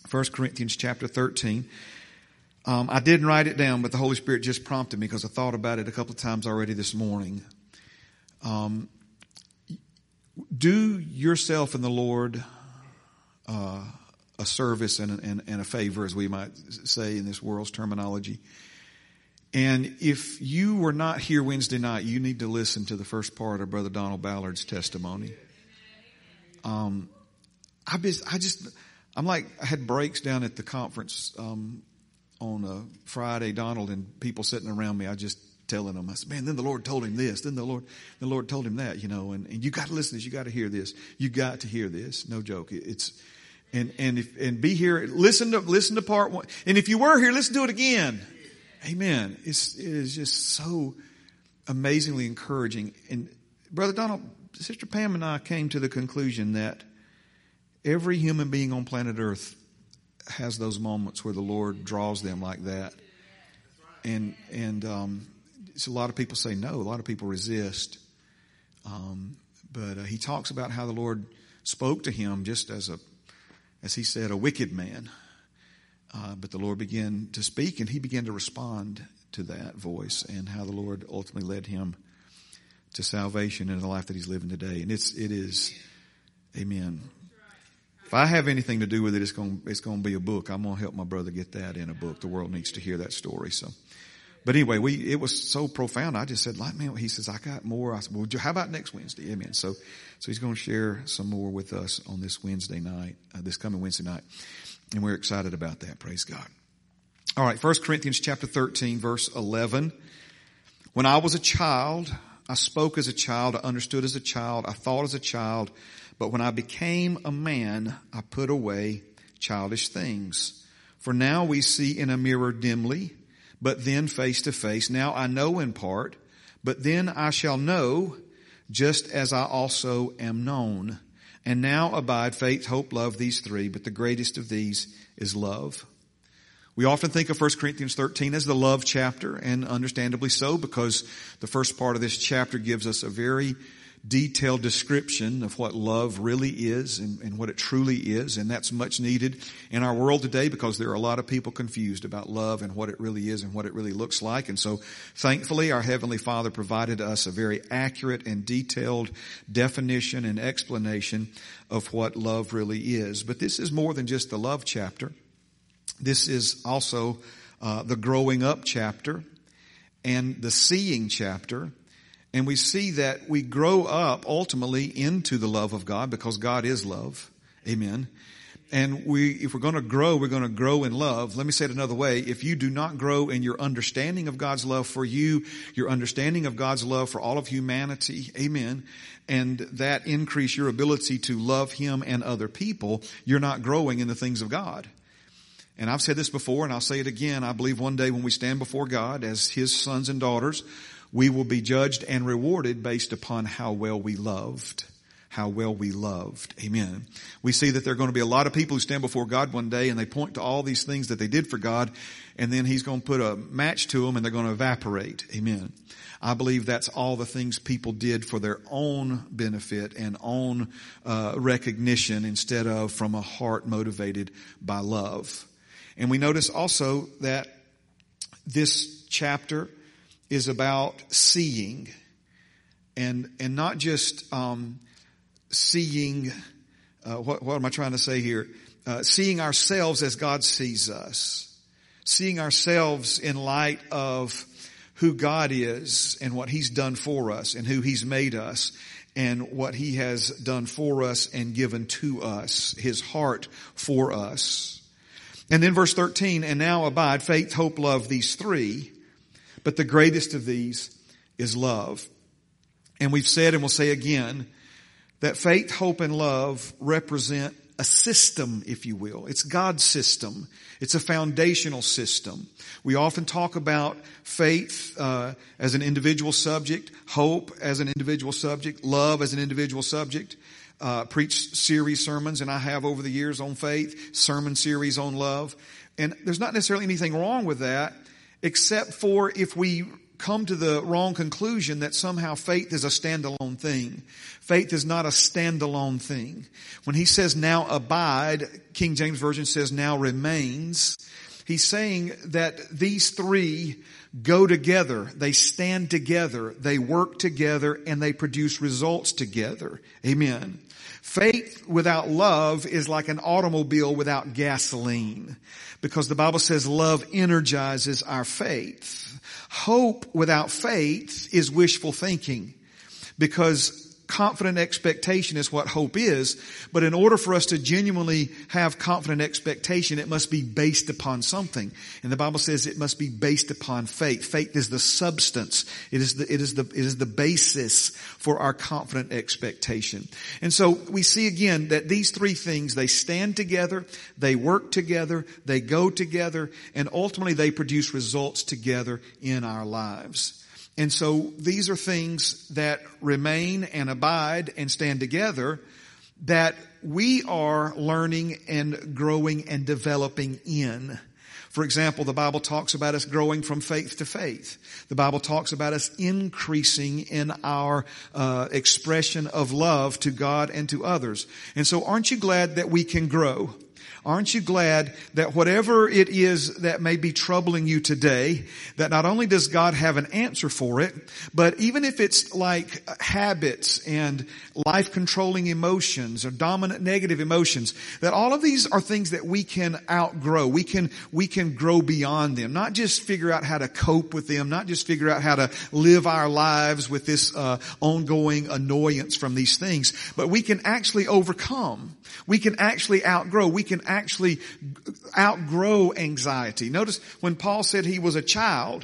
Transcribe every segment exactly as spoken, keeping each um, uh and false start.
First Corinthians chapter thirteen. Um, I didn't write it down, but the Holy Spirit just prompted me because I thought about it a couple of times already this morning. Um, do yourself and the Lord uh, a service and, and, and a favor, as we might say in this world's terminology. And if you were not here Wednesday night, you need to listen to the first part of Brother Donald Ballard's testimony. Um, I just, I just, I'm like, I had breaks down at the conference um, on a Friday, Donald, and people sitting around me. I just telling them, I said, man, then the Lord told him this. Then the Lord, the Lord told him that, you know, and, and you got to listen to this. You got to hear this. You got to hear this. No joke. It's, and, and if, and be here, listen to, listen to part one. And if you were here, listen to it again. Amen. It's, it is just so amazingly encouraging. And Brother Donald, Sister Pam and I came to the conclusion that every human being on planet Earth has those moments where the Lord draws them like that. And, and, um, so a lot of people say no. A lot of people resist. Um, but uh, he talks about how the Lord spoke to him just as a, as he said, a wicked man. Uh, but the Lord began to speak, and he began to respond to that voice, and how the Lord ultimately led him to salvation in the life that he's living today. And it's, it is, amen. If I have anything to do with it, it's going, it's going to be a book. I'm going to help my brother get that in a book. The world needs to hear that story. So. But anyway, we, it was so profound. I just said, like, man, he says, I got more. I said, well, how about next Wednesday? Amen. So, so he's going to share some more with us on this Wednesday night, uh, this coming Wednesday night. And we're excited about that. Praise God. All right. First Corinthians chapter thirteen, verse eleven. When I was a child, I spoke as a child. I understood as a child. I thought as a child. But when I became a man, I put away childish things. For now we see in a mirror dimly, but then face to face. Now I know in part, but then I shall know, just as I also am known. And now abide faith, hope, love, these three, but the greatest of these is love. We often think of First Corinthians thirteen as the love chapter, and understandably so, because the first part of this chapter gives us a very detailed description of what love really is and, and what it truly is. And that's much needed in our world today, because there are a lot of people confused about love and what it really is and what it really looks like. And so thankfully our Heavenly Father provided us a very accurate and detailed definition and explanation of what love really is. But this is more than just the love chapter. This is also uh, the growing up chapter and the seeing chapter. And we see that we grow up ultimately into the love of God, because God is love. Amen. And we, if we're going to grow, we're going to grow in love. Let me say it another way. If you do not grow in your understanding of God's love for you, your understanding of God's love for all of humanity, amen, and that increase your ability to love Him and other people, you're not growing in the things of God. And I've said this before, and I'll say it again. I believe one day when we stand before God as His sons and daughters, we will be judged and rewarded based upon how well we loved. How well we loved. Amen. We see that there are going to be a lot of people who stand before God one day and they point to all these things that they did for God, and then He's going to put a match to them and they're going to evaporate. Amen. I believe that's all the things people did for their own benefit and own uh, recognition, instead of from a heart motivated by love. And we notice also that this chapter is about seeing, and and not just um, seeing. Uh, what, what am I trying to say here? Uh, seeing ourselves as God sees us, seeing ourselves in light of who God is and what He's done for us and who He's made us and what He has done for us and given to us, His heart for us. And then verse thirteen, and now abide faith, hope, love, these three. But the greatest of these is love. And we've said, and we'll say again, that faith, hope, and love represent a system, if you will. It's God's system. It's a foundational system. We often talk about faith uh, as an individual subject, hope as an individual subject, love as an individual subject. Uh, preach series sermons, and I have over the years on faith, sermon series on love. And there's not necessarily anything wrong with that, except for if we come to the wrong conclusion that somehow faith is a standalone thing. Faith is not a standalone thing. When he says now abide, King James Version says now remains, he's saying that these three go together. They stand together. They work together, and they produce results together. Amen. Faith without love is like an automobile without gasoline, because the Bible says love energizes our faith. Hope without faith is wishful thinking, because confident expectation is what hope is. But in order for us to genuinely have confident expectation, it must be based upon something. And the Bible says it must be based upon faith. Faith is the substance. It is the, it is the, it is the basis for our confident expectation. And so we see again that these three things, they stand together, they work together, they go together, and ultimately they produce results together in our lives. And so these are things that remain and abide and stand together that we are learning and growing and developing in. For example, the Bible talks about us growing from faith to faith. The Bible talks about us increasing in our uh, expression of love to God and to others. And so aren't you glad that we can grow? Aren't you glad that whatever it is that may be troubling you today, that not only does God have an answer for it, but even if it's like habits and life-controlling emotions or dominant negative emotions, that all of these are things that we can outgrow. We can, we can grow beyond them. Not just figure out how to cope with them, not just figure out how to live our lives with this uh, ongoing annoyance from these things, but we can actually overcome. We can actually outgrow. We can actually outgrow anxiety. Notice when Paul said he was a child,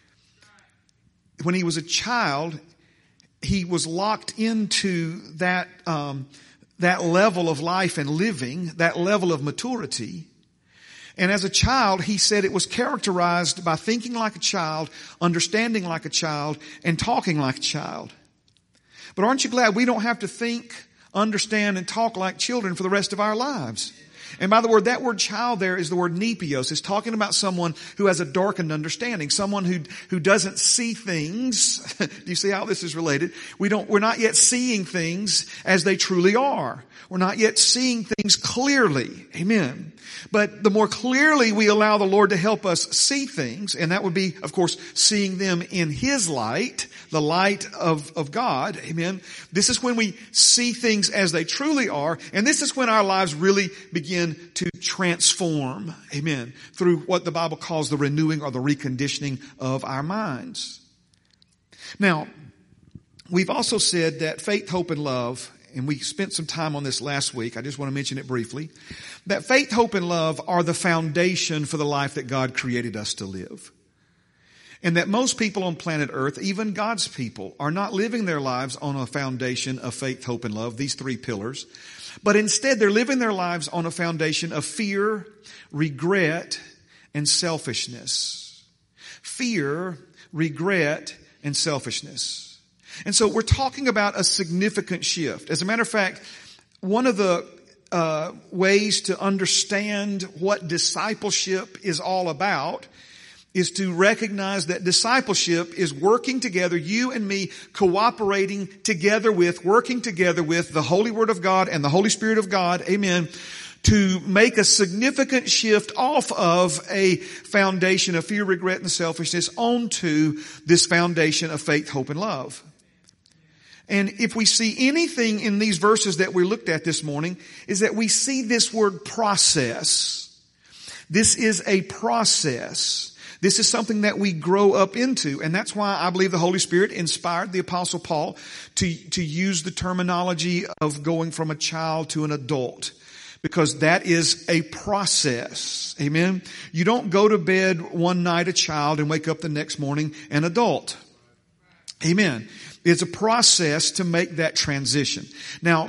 when he was a child, he was locked into that, um, that level of life and living, that level of maturity. And as a child, he said it was characterized by thinking like a child, understanding like a child, and talking like a child. But aren't you glad we don't have to think, understand, and talk like children for the rest of our lives? And by the word, that word child there is the word nepios. It's talking about someone who has a darkened understanding, someone who, who doesn't see things. Do you see how this is related? We don't, we're not yet seeing things as they truly are. We're not yet seeing things clearly. Amen. But the more clearly we allow the Lord to help us see things, and that would be, of course, seeing them in His light, the light of, of God. Amen. This is when we see things as they truly are, and this is when our lives really begin to transform. Amen. Through what the Bible calls the renewing or the reconditioning of our minds. Now, we've also said that faith, hope, and love, and we spent some time on this last week. I just want to mention it briefly. That faith, hope, and love are the foundation for the life that God created us to live. And that most people on planet Earth, even God's people, are not living their lives on a foundation of faith, hope, and love, these three pillars. But instead, they're living their lives on a foundation of fear, regret, and selfishness. Fear, regret, and selfishness. And so we're talking about a significant shift. As a matter of fact, one of the uh, ways to understand what discipleship is all about is to recognize that discipleship is working together, you and me cooperating together with, working together with the Holy Word of God and the Holy Spirit of God, amen, to make a significant shift off of a foundation of fear, regret, and selfishness onto this foundation of faith, hope, and love. And if we see anything in these verses that we looked at this morning, is that we see this word process. This is a process. This is something that we grow up into. And that's why I believe the Holy Spirit inspired the Apostle Paul to, to use the terminology of going from a child to an adult. Because that is a process. Amen. You don't go to bed one night a child and wake up the next morning an adult. Amen. It's a process to make that transition. Now,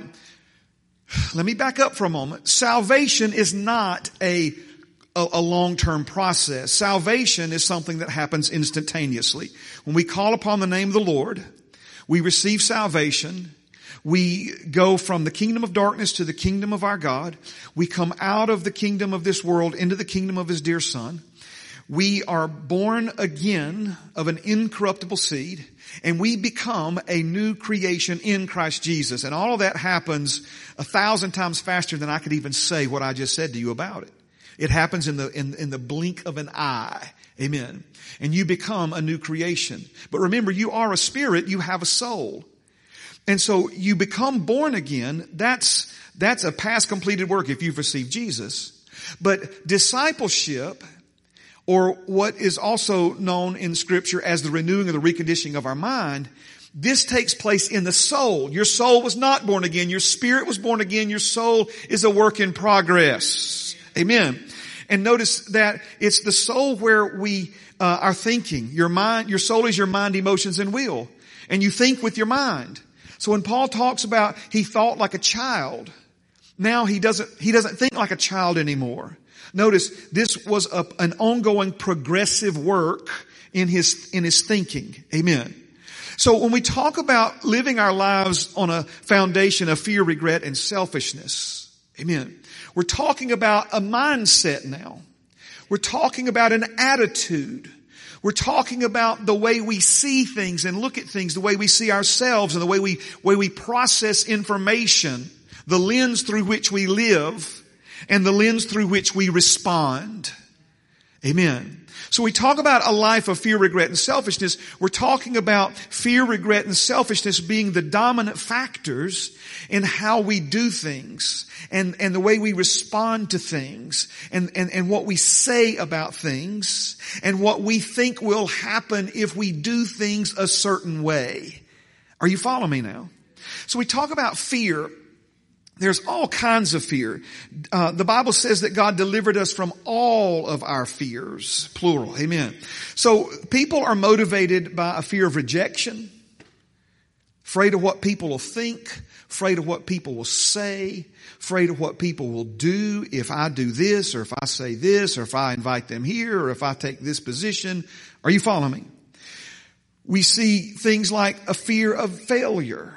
let me back up for a moment. Salvation is not a, a, a long-term process. Salvation is something that happens instantaneously. When we call upon the name of the Lord, we receive salvation. We go from the kingdom of darkness to the kingdom of our God. We come out of the kingdom of this world into the kingdom of His dear Son. We are born again of an incorruptible seed, and we become a new creation in Christ Jesus. And all of that happens a thousand times faster than I could even say what I just said to you about it. It happens in the, in, in the blink of an eye. Amen. And you become a new creation. But remember, you are a spirit, you have a soul. And so you become born again. That's, that's a past completed work if you've received Jesus. But discipleship, or what is also known in Scripture as the renewing or the reconditioning of our mind, this takes place in the soul. Your soul was not born again. Your spirit was born again. Your soul is a work in progress. Amen. And notice that it's the soul where we uh, are thinking. Your mind, your soul is your mind, emotions, and will. And you think with your mind. So when Paul talks about he thought like a child, now he doesn't, he doesn't think like a child anymore. Notice this was a, an ongoing progressive work in his, in his thinking. Amen. So when we talk about living our lives on a foundation of fear, regret, and selfishness, amen, we're talking about a mindset now. We're talking about an attitude. We're talking about the way we see things and look at things, the way we see ourselves and the way we, way we process information, the lens through which we live, and the lens through which we respond. Amen. So we talk about a life of fear, regret, and selfishness. We're talking about fear, regret, and selfishness being the dominant factors in how we do things and, and the way we respond to things and, and, and what we say about things and what we think will happen if we do things a certain way. Are you following me now? So we talk about fear. There's all kinds of fear. Uh, the Bible says that God delivered us from all of our fears, plural. Amen. So people are motivated by a fear of rejection, afraid of what people will think, afraid of what people will say, afraid of what people will do if I do this or if I say this or if I invite them here or if I take this position. Are you following me? We see things like a fear of failure.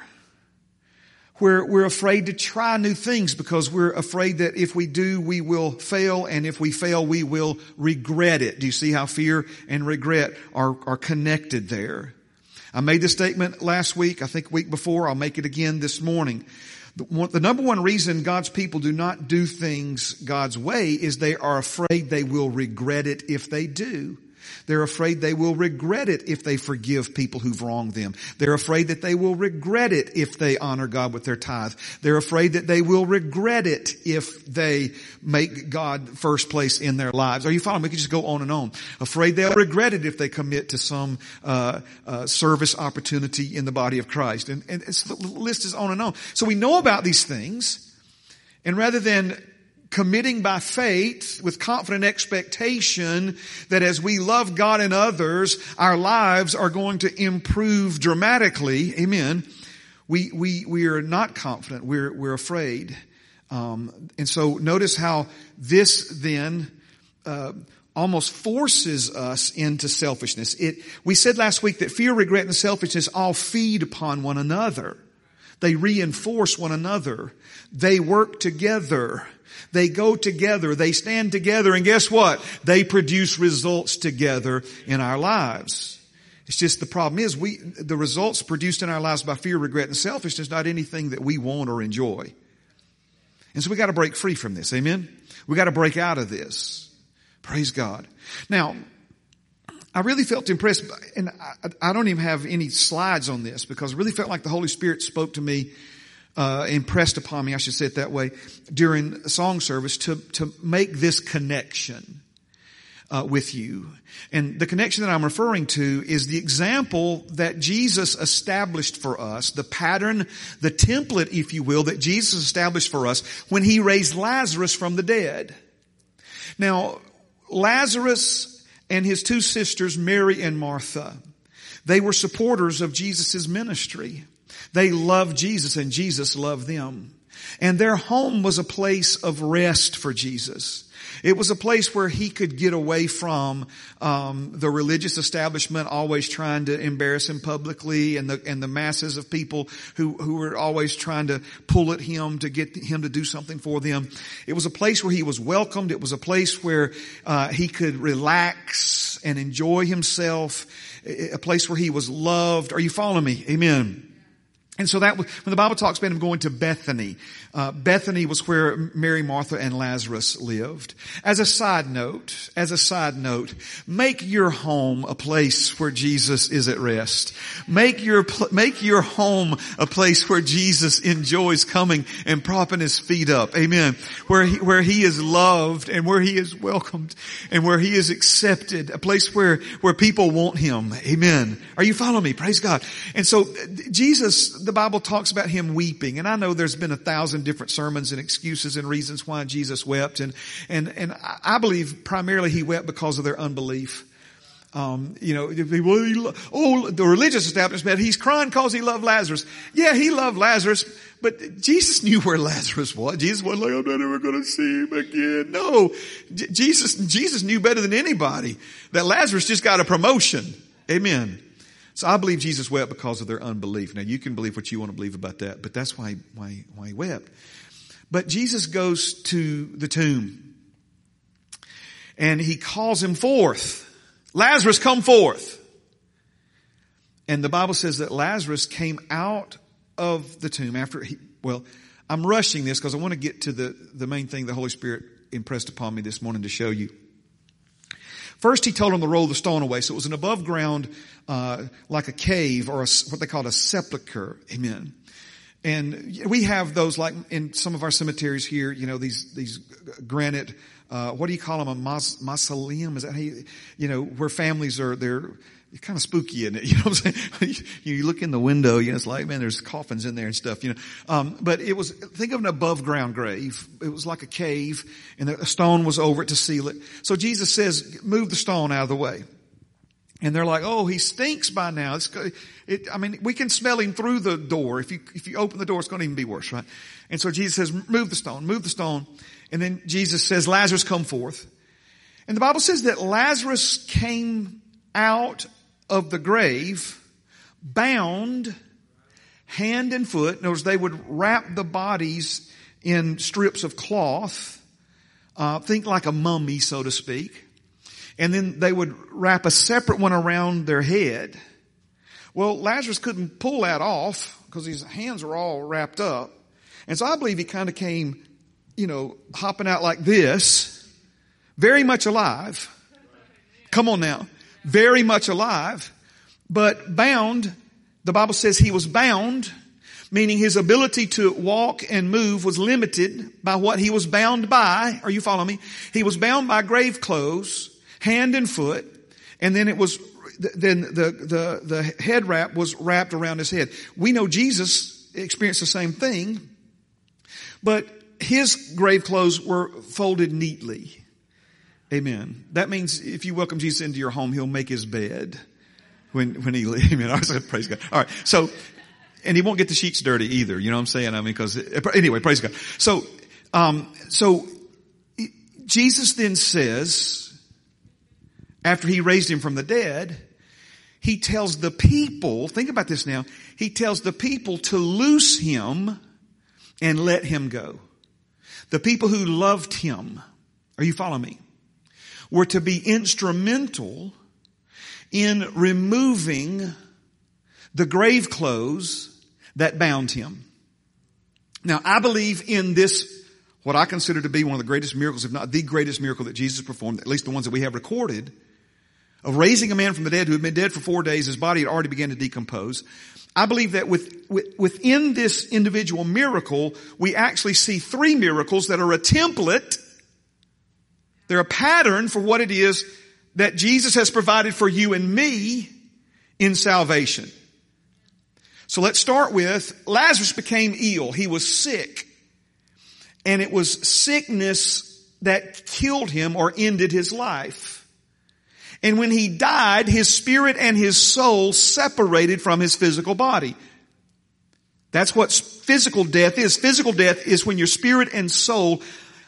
Where we're afraid to try new things because we're afraid that if we do, we will fail, and if we fail, we will regret it. Do you see how fear and regret are, are connected there? I made this statement last week, I think week before. I'll make it again this morning. The, one, the number one reason God's people do not do things God's way is they are afraid they will regret it if they do. They're afraid they will regret it if they forgive people who've wronged them. They're afraid that they will regret it if they honor God with their tithe. They're afraid that they will regret it if they make God first place in their lives. Are you following? We could just go on and on. Afraid they'll regret it if they commit to some uh, uh service opportunity in the body of Christ. And, and it's, the list is on and on. So we know about these things, and rather than committing by faith with confident expectation that as we love God and others, our lives are going to improve dramatically. Amen. We, we, we are not confident. We're, we're afraid. Um, and so notice how this then, uh, almost forces us into selfishness. It, we said last week that fear, regret, and selfishness all feed upon one another. They reinforce one another. They work together. They go together. They stand together. And guess what? They produce results together in our lives. It's just the problem is we, the results produced in our lives by fear, regret, and selfishness is not anything that we want or enjoy. And so we got to break free from this. Amen. We got to break out of this. Praise God. Now, I really felt impressed, and I, I don't even have any slides on this because I really felt like the Holy Spirit spoke to me, uh, impressed upon me, I should say it that way, during a song service to, to make this connection, uh, with you. And the connection that I'm referring to is the example that Jesus established for us, the pattern, the template, if you will, that Jesus established for us when He raised Lazarus from the dead. Now, Lazarus and his two sisters, Mary and Martha, they were supporters of Jesus' ministry. They loved Jesus and Jesus loved them. And their home was a place of rest for Jesus. It was a place where he could get away from um, the religious establishment always trying to embarrass him publicly, and the and the masses of people who who were always trying to pull at him to get him to do something for them. It was a place where he was welcomed. It was a place where uh, he could relax and enjoy himself. A place where he was loved. Are you following me? Amen. And so that, when the Bible talks about him going to Bethany, uh, Bethany was where Mary, Martha, and Lazarus lived. As a side note, as a side note, make your home a place where Jesus is at rest. Make your, make your home a place where Jesus enjoys coming and propping his feet up. Amen. Where he, where he is loved and where he is welcomed and where he is accepted. A place where, where people want him. Amen. Are you following me? Praise God. And so Jesus, the Bible talks about him weeping, and I know there's been a thousand different sermons and excuses and reasons why Jesus wept, and and and I believe primarily he wept because of their unbelief. Um, you know, well, he lo- oh, the religious establishment, he's crying because he loved Lazarus. Yeah, he loved Lazarus, but Jesus knew where Lazarus was. Jesus wasn't like, I'm not ever going to see him again. No, J- Jesus, Jesus knew better than anybody that Lazarus just got a promotion. Amen. So I believe Jesus wept because of their unbelief. Now you can believe what you want to believe about that, but that's why, why, why he wept. But Jesus goes to the tomb and he calls him forth. Lazarus, come forth. And the Bible says that Lazarus came out of the tomb after he, well, I'm rushing this because I want to get to the, the main thing the Holy Spirit impressed upon me this morning to show you. First, he told him to roll the stone away. So it was an above ground, uh, like a cave or a, what they called a sepulcher. Amen. And we have those like in some of our cemeteries here, you know, these, these granite, uh, what do you call them? A maus- mausoleum? Is that how you, you know, where families are, they're kind of spooky in it. You know what I'm saying? You look in the window, you know, it's like, man, there's coffins in there and stuff, you know. Um, but it was, think of an above ground grave. It was like a cave and a stone was over it to seal it. So Jesus says, move the stone out of the way. And they're like, oh, he stinks by now. It's, it, I mean, we can smell him through the door. If you, if you open the door, it's going to even be worse, right? And so Jesus says, move the stone, move the stone. And then Jesus says, Lazarus, come forth. And the Bible says that Lazarus came out of the grave, bound hand and foot. In other words, they would wrap the bodies in strips of cloth, uh, think like a mummy, so to speak. And then they would wrap a separate one around their head. Well, Lazarus couldn't pull that off because his hands were all wrapped up. And so I believe he kind of came, you know, hopping out like this, very much alive. Come on now. Very much alive, but bound. The Bible says he was bound, meaning his ability to walk and move was limited by what he was bound by. Are you following me? He was bound by grave clothes, hand and foot, and then it was, then the, the, the head wrap was wrapped around his head. We know Jesus experienced the same thing, but his grave clothes were folded neatly. Amen. That means if you welcome Jesus into your home, he'll make his bed when, when he leaves. Amen. I said, praise God. All right. So, and he won't get the sheets dirty either. You know what I'm saying? I mean, because anyway, praise God. So, um, so Jesus then says, after he raised him from the dead, he tells the people, think about this now, he tells the people to loose him and let him go. The people who loved him, are you following me? Were to be instrumental in removing the grave clothes that bound him. Now, I believe in this, what I consider to be one of the greatest miracles, if not the greatest miracle that Jesus performed, at least the ones that we have recorded, of raising a man from the dead who had been dead for four days. His body had already begun to decompose. I believe that with, with, within this individual miracle, we actually see three miracles that are a template. They're a pattern for what it is that Jesus has provided for you and me in salvation. So let's start with Lazarus became ill. He was sick. And it was sickness that killed him or ended his life. And when he died, his spirit and his soul separated from his physical body. That's what physical death is. Physical death is when your spirit and soul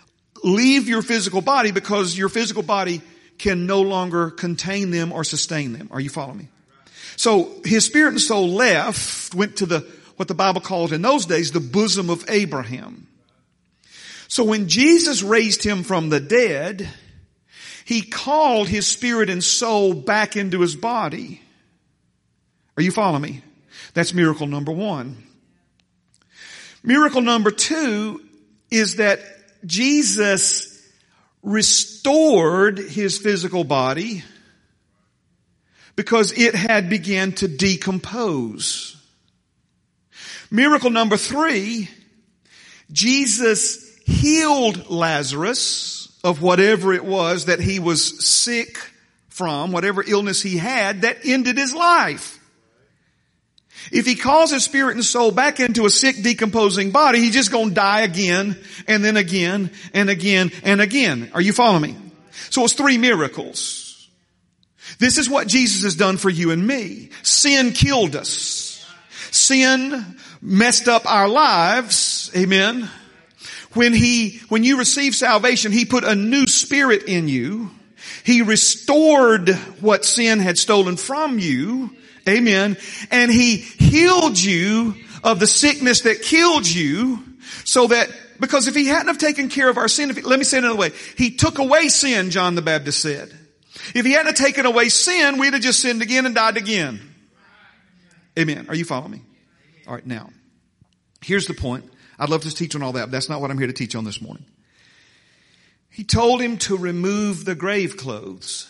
leave your physical body because your physical body can no longer contain them or sustain them. Are you following me? So his spirit and soul left, went to the, what the Bible calls in those days, the bosom of Abraham. So when Jesus raised him from the dead, he called his spirit and soul back into his body. Are you following me? That's miracle number one. Miracle number two is that Jesus restored his physical body because it had begun to decompose. Miracle number three, Jesus healed Lazarus of whatever it was that he was sick from, whatever illness he had that ended his life. If he calls his spirit and soul back into a sick, decomposing body, he's just going to die again and then again and again and again. Are you following me? So it's three miracles. This is what Jesus has done for you and me. Sin killed us. Sin messed up our lives. Amen. When he, when you receive salvation, he put a new spirit in you. He restored what sin had stolen from you. Amen. And he healed you of the sickness that killed you so that, because if he hadn't have taken care of our sin, if he, let me say it another way. He took away sin, John the Baptist said. If he hadn't have taken away sin, we'd have just sinned again and died again. Amen. Are you following me? All right. Now, here's the point. I'd love to teach on all that, but that's not what I'm here to teach on this morning. He told him to remove the grave clothes.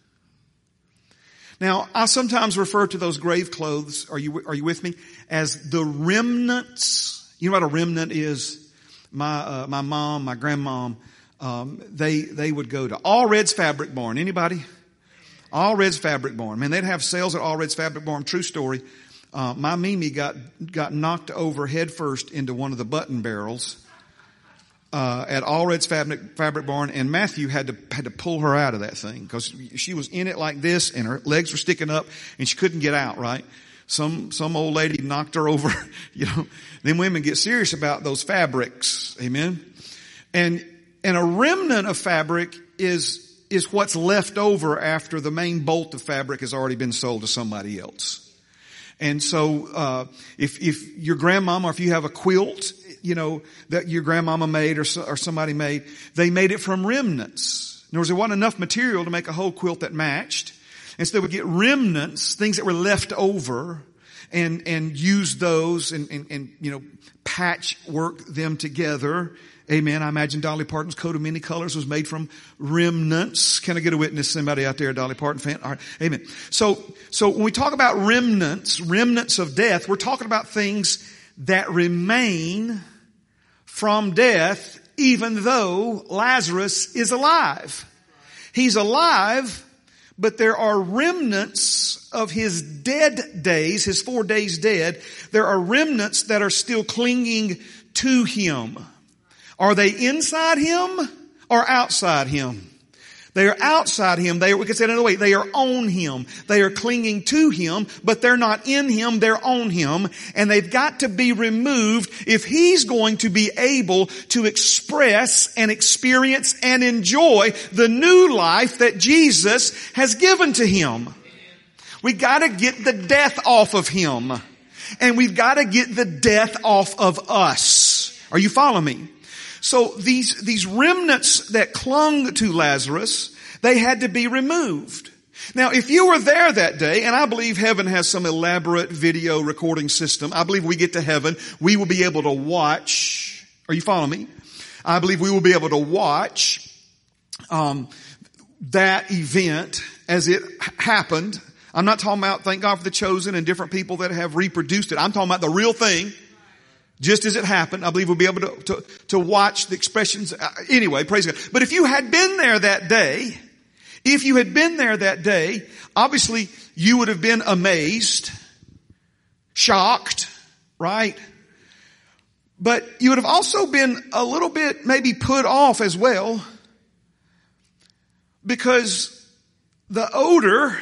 Now, I sometimes refer to those grave clothes, are you, are you with me, as the remnants. You know what a remnant is? My, uh, my mom, my grandmom, um, they, they would go to All Red's Fabric Barn. Anybody? All Red's Fabric Barn. Man, they'd have sales at All Red's Fabric Barn. True story. Uh, my Mimi got, got knocked over head first into one of the button barrels, uh, at All Red's Fabric, Fabric Barn, and Matthew had to, had to pull her out of that thing because she was in it like this and her legs were sticking up and she couldn't get out, right? Some, some old lady knocked her over, you know. Then women get serious about those fabrics. Amen. And, and a remnant of fabric is, is what's left over after the main bolt of fabric has already been sold to somebody else. And so, uh, if, if your grandmama, or if you have a quilt, you know, that your grandmama made or, or somebody made, they made it from remnants. In other words, there wasn't enough material to make a whole quilt that matched. And so they would get remnants, things that were left over, and, and use those and, and, and, you know, patch work them together. Amen. I imagine Dolly Parton's coat of many colors was made from remnants. Can I get a witness? Somebody out there, a Dolly Parton fan? All right. Amen. So, so when we talk about remnants, remnants of death, we're talking about things that remain from death, even though Lazarus is alive. He's alive, but there are remnants of his dead days, his four days dead. There are remnants that are still clinging to him. Are they inside him or outside him? They are outside him. They are, we can say it another way, they are on him. They are clinging to him, but they're not in him, they're on him. And they've got to be removed if he's going to be able to express and experience and enjoy the new life that Jesus has given to him. We gotta get the death off of him. And we've gotta get the death off of us. Are you following me? So these, these remnants that clung to Lazarus, they had to be removed. Now, if you were there that day, and I believe heaven has some elaborate video recording system, I believe we get to heaven, we will be able to watch. Are you following me? I believe we will be able to watch, um, that event as it happened. I'm not talking about, thank God for the chosen and different people that have reproduced it. I'm talking about the real thing. Just as it happened, I believe we'll be able to, to, to watch the expressions. Uh, anyway, praise God. But if you had been there that day, if you had been there that day, obviously you would have been amazed, shocked, right? But you would have also been a little bit maybe put off as well, because the odor,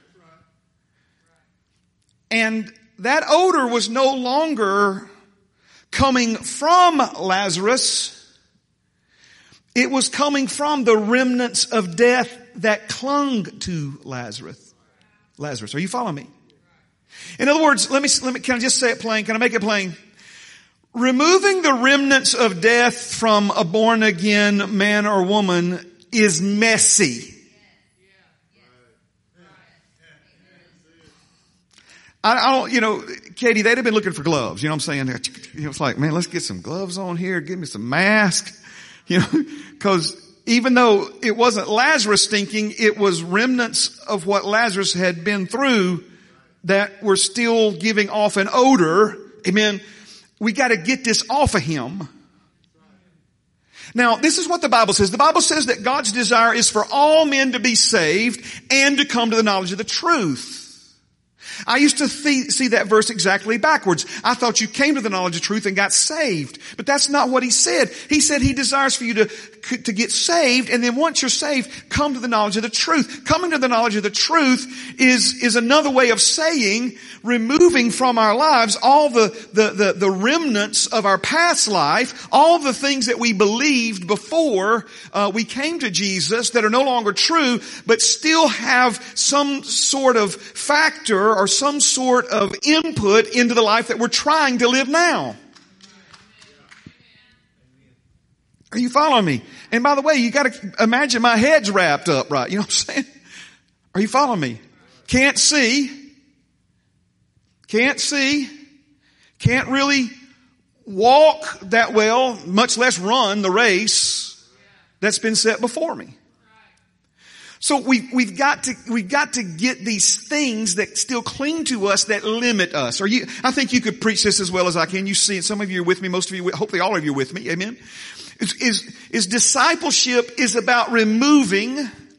and that odor was no longer coming from Lazarus. It was coming from the remnants of death that clung to Lazarus. Lazarus, are you following me? In other words, let me, let me, can I just say it plain? Can I make it plain? Removing the remnants of death from a born again man or woman is messy. I, I don't, you know, Katie, they'd have been looking for gloves. You know what I'm saying? You know, it's like, man, let's get some gloves on here. Give me some mask. You know, cause even though it wasn't Lazarus stinking, it was remnants of what Lazarus had been through that were still giving off an odor. Amen. We got to get this off of him. Now, this is what the Bible says. The Bible says that God's desire is for all men to be saved and to come to the knowledge of the truth. I used to th- see that verse exactly backwards. I thought you came to the knowledge of truth and got saved. But that's not what he said. He said he desires for you to, to get saved, and then once you're saved, come to the knowledge of the truth. Coming to the knowledge of the truth is, is another way of saying removing from our lives all the, the, the, the remnants of our past life, all the things that we believed before uh, we came to Jesus that are no longer true, but still have some sort of factor or some sort of input into the life that we're trying to live now. Are you following me? And by the way, you got to imagine my head's wrapped up, right? You know what I'm saying? Are you following me? Can't see. Can't see. Can't really walk that well, much less run the race that's been set before me. So we, we've got to, we've got to get these things that still cling to us that limit us. Are you, I think you could preach this as well as I can. You see it. Some of you are with me. Most of you, hopefully all of you are with me. Amen. Is, is, is discipleship is about removing.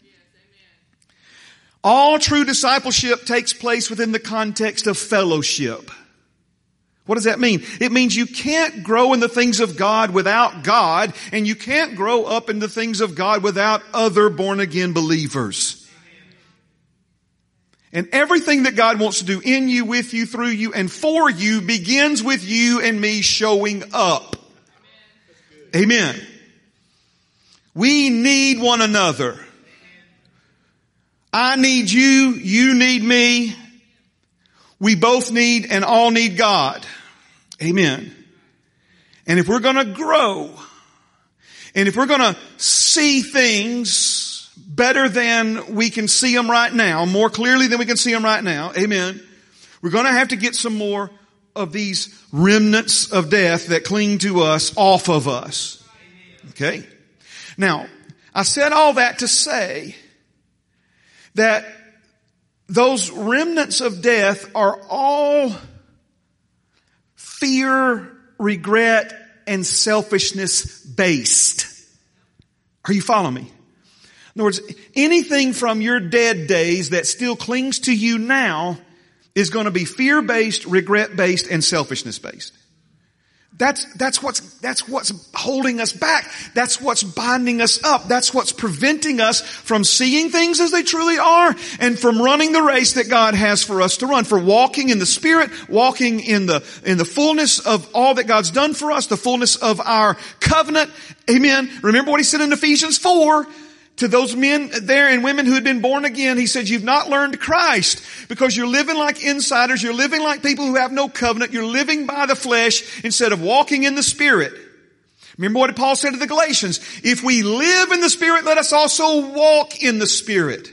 All true discipleship takes place within the context of fellowship. What does that mean? It means you can't grow in the things of God without God, and you can't grow up in the things of God without other born-again believers. And everything that God wants to do in you, with you, through you, and for you begins with you and me showing up. Amen. We need one another. I need you, you need me. We both need and all need God. Amen. And if we're going to grow, and if we're going to see things better than we can see them right now, more clearly than we can see them right now, amen, we're going to have to get some more of these remnants of death that cling to us off of us. Okay? Now, I said all that to say that those remnants of death are all fear, regret, and selfishness based. Are you following me? In other words, anything from your dead days that still clings to you now is going to be fear-based, regret-based, and selfishness-based. That's, that's what's, that's what's holding us back. That's what's binding us up. That's what's preventing us from seeing things as they truly are and from running the race that God has for us to run, for walking in the Spirit, walking in the, in the fullness of all that God's done for us, the fullness of our covenant. Amen. Remember what he said in Ephesians four to those men there and women who had been born again. He said, you've not learned Christ because you're living like insiders. You're living like people who have no covenant. You're living by the flesh instead of walking in the Spirit. Remember what Paul said to the Galatians. If we live in the Spirit, let us also walk in the Spirit.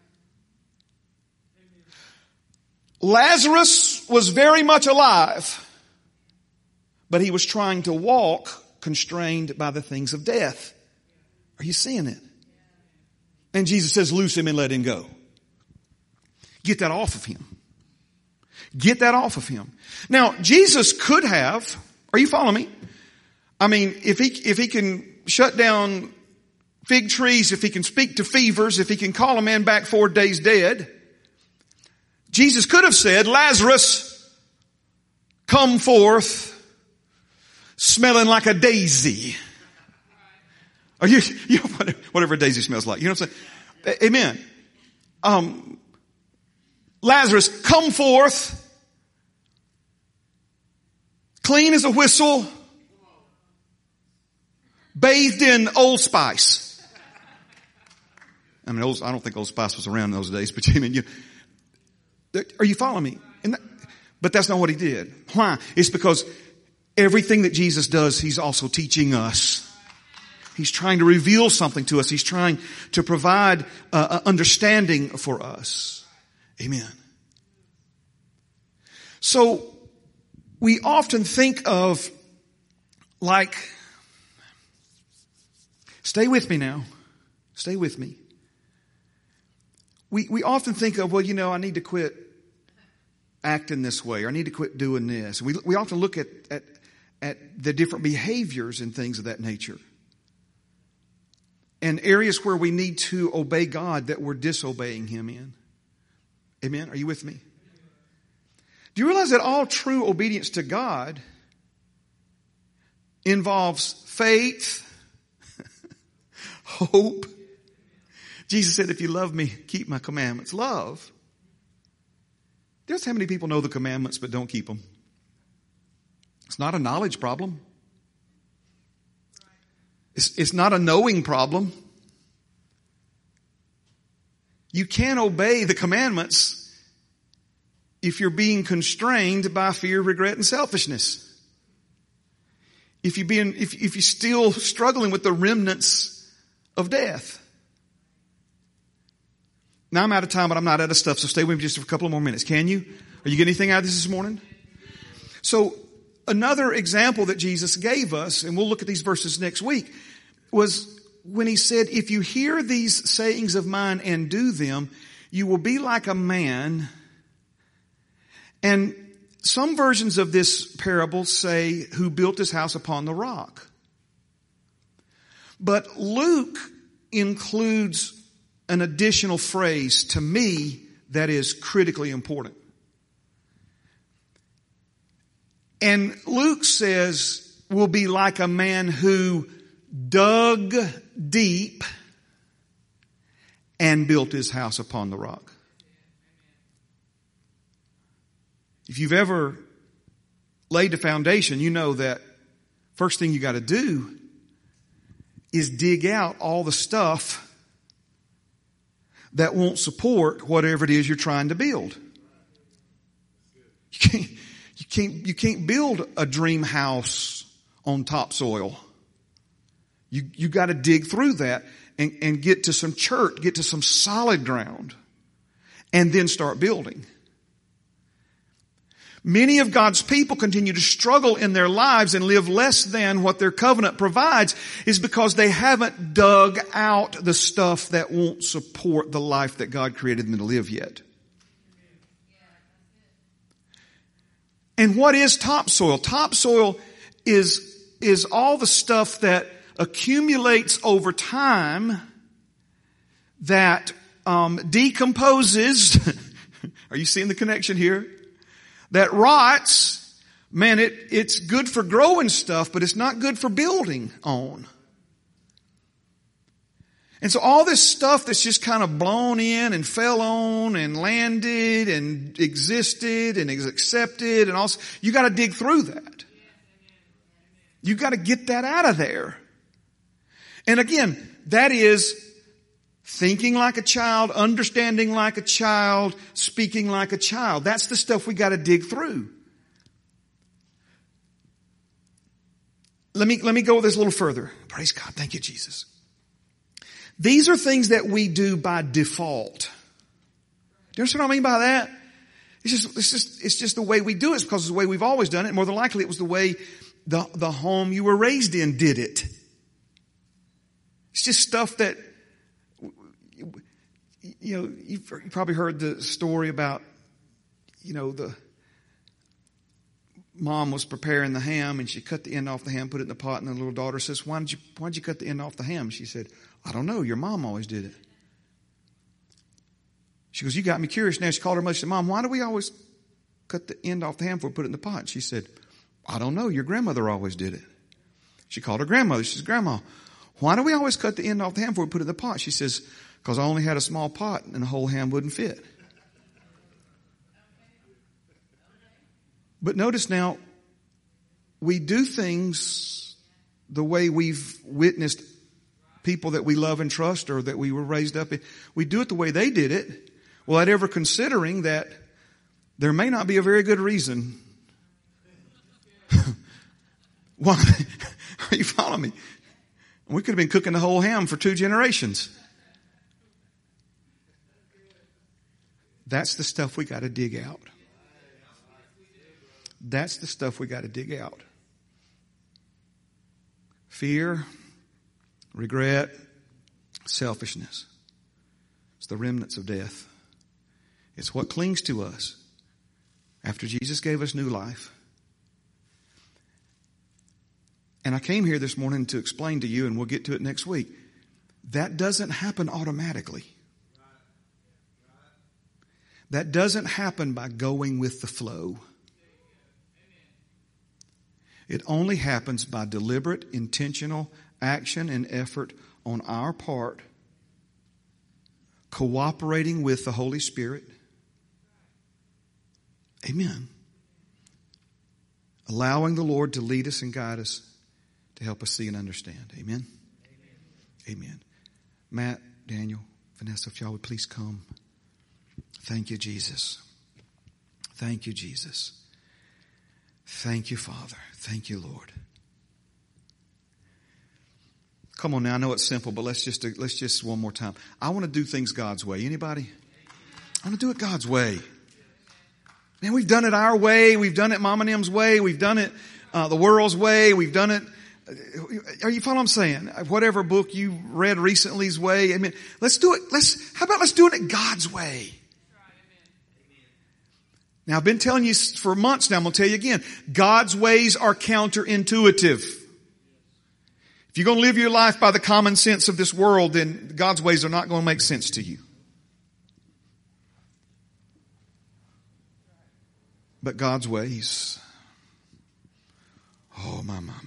Lazarus was very much alive, but he was trying to walk constrained by the things of death. Are you seeing it? And Jesus says, loose him and let him go. Get that off of him. Get that off of him. Now, Jesus could have, are you following me? I mean, if he, if he can shut down fig trees, if he can speak to fevers, if he can call a man back four days dead, Jesus could have said, Lazarus, come forth, smelling like a daisy. Or you, you know, whatever a daisy smells like. You know what I'm saying? Amen. Um, Lazarus, come forth, clean as a whistle, bathed in Old Spice. I mean, Old, I don't think Old Spice was around in those days, but I mean, you, are you following me? And that, but that's not what he did. Why? It's because everything that Jesus does, he's also teaching us. He's trying to reveal something to us. He's trying to provide uh, understanding for us. Amen. So we often think of like, stay with me now. Stay with me. We we often think of, well, you know, I need to quit acting this way, or I need to quit doing this. We we often look at at, at the different behaviors and things of that nature. And areas where we need to obey God that we're disobeying Him in. Amen? Are you with me? Do you realize that all true obedience to God involves faith, hope? Jesus said, if you love me, keep my commandments. Love. Just how many people know the commandments but don't keep them? It's not a knowledge problem. It's, it's not a knowing problem. You can't obey the commandments if you're being constrained by fear, regret, and selfishness. If you're being, if, if you're still struggling with the remnants of death. Now I'm out of time, but I'm not out of stuff, so stay with me just for a couple of more minutes. Can you? Are you getting anything out of this this morning? So, another example that Jesus gave us, and we'll look at these verses next week, was when he said, if you hear these sayings of mine and do them, you will be like a man. And some versions of this parable say, who built his house upon the rock. But Luke includes an additional phrase to me that is critically important. And Luke says, will be like a man who dug deep and built his house upon the rock. If you've ever laid the foundation, you know that first thing you got to do is dig out all the stuff that won't support whatever it is you're trying to build. You can't, you can't, you can't build a dream house on topsoil. You, you got to dig through that and, and get to some church, get to some solid ground, and then start building. Many of God's people continue to struggle in their lives and live less than what their covenant provides is because they haven't dug out the stuff that won't support the life that God created them to live yet. And what is topsoil? Topsoil is, is all the stuff that accumulates over time that um, decomposes. Are you seeing the connection here? That rots. Man, it, it's good for growing stuff, but it's not good for building on. And so all this stuff that's just kind of blown in and fell on and landed and existed and is accepted and also, you got to dig through that. You got to get that out of there. And again, that is thinking like a child, understanding like a child, speaking like a child. That's the stuff we got to dig through. Let me, let me go this a little further. Praise God. Thank you, Jesus. These are things that we do by default. Do you understand what I mean by that? It's just, it's just, it's just the way we do it. It's because it's the way we've always done it. More than likely it was the way the, the home you were raised in did it. It's just stuff that, you know, you've probably heard the story about, you know, the mom was preparing the ham and she cut the end off the ham, put it in the pot, and the little daughter says, why did you, why did you cut the end off the ham? She said, I don't know. Your mom always did it. She goes, you got me curious now. She called her mother. She said, Mom, why do we always cut the end off the ham before we put it in the pot? She said, I don't know. Your grandmother always did it. She called her grandmother. She says, Grandma, why do we always cut the end off the ham before we put it in the pot? She says, because I only had a small pot and the whole ham wouldn't fit. But notice now, we do things the way we've witnessed people that we love and trust or that we were raised up in. We do it the way they did it, without ever considering that there may not be a very good reason. Why? Are you following me? We could have been cooking the whole ham for two generations. That's the stuff we got to dig out. That's the stuff we got to dig out. Fear, regret, selfishness. It's the remnants of death. It's what clings to us after Jesus gave us new life. And I came here this morning to explain to you, and we'll get to it next week, that doesn't happen automatically. That doesn't happen by going with the flow. It only happens by deliberate, intentional action and effort on our part, cooperating with the Holy Spirit. Amen. Allowing the Lord to lead us and guide us to help us see and understand. Amen. Amen. Amen. Matt, Daniel, Vanessa, if y'all would please come. Thank you, Jesus. Thank you, Jesus. Thank you, Father. Thank you, Lord. Come on now, I know it's simple, but let's just, let's just one more time. I want to do things God's way. Anybody? I want to do it God's way. Man, we've done it our way. We've done it Mama Nim's way. We've done it uh, the world's way. We've done it. Are you following what I'm saying? Whatever book you read recently's way. I mean, let's do it. Let's, how about let's do it God's way? Now, I've been telling you for months now, I'm going to tell you again. God's ways are counterintuitive. If you're going to live your life by the common sense of this world, then God's ways are not going to make sense to you. But God's ways, oh my mama,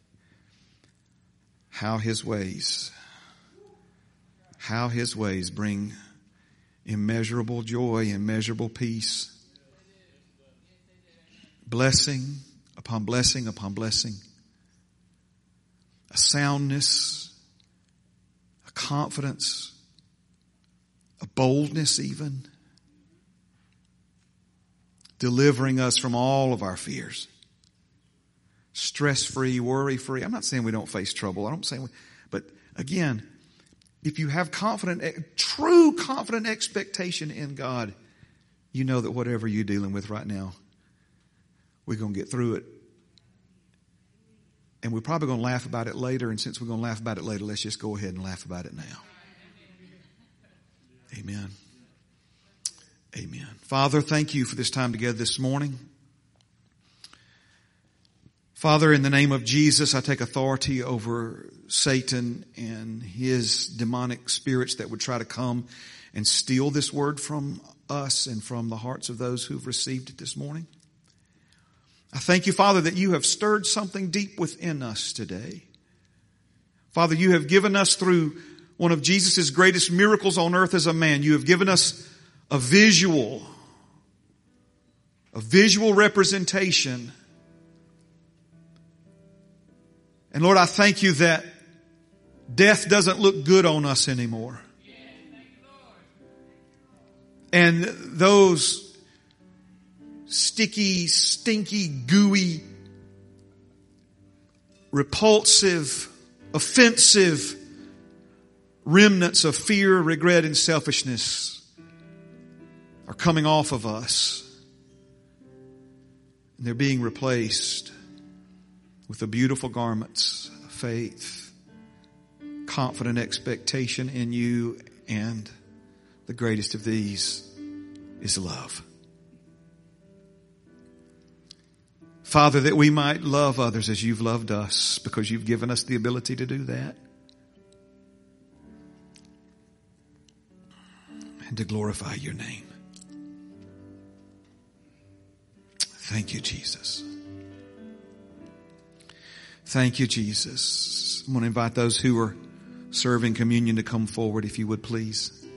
how His ways, how His ways bring immeasurable joy, immeasurable peace. Blessing upon blessing upon blessing. A soundness, a confidence, a boldness even. Delivering us from all of our fears. Stress-free, worry-free. I'm not saying we don't face trouble. I don't say we, but again, if you have confident, true confident expectation in God, you know that whatever you're dealing with right now, we're going to get through it. And we're probably going to laugh about it later. And since we're going to laugh about it later, let's just go ahead and laugh about it now. Amen. Amen. Father, thank you for this time together this morning. Father, in the name of Jesus, I take authority over Satan and his demonic spirits that would try to come and steal this word from us and from the hearts of those who've received it this morning. I thank you, Father, that you have stirred something deep within us today. Father, you have given us through one of Jesus' greatest miracles on earth as a man. You have given us a visual, a visual representation. And Lord, I thank you that death doesn't look good on us anymore. And those sticky, stinky, gooey, repulsive, offensive remnants of fear, regret, and selfishness are coming off of us. And they're being replaced with the beautiful garments of faith, confident expectation in you, and the greatest of these is love. Father, that we might love others as you've loved us, because you've given us the ability to do that. And to glorify your name. Thank you, Jesus. Thank you, Jesus. I'm going to invite those who are serving communion to come forward, if you would please.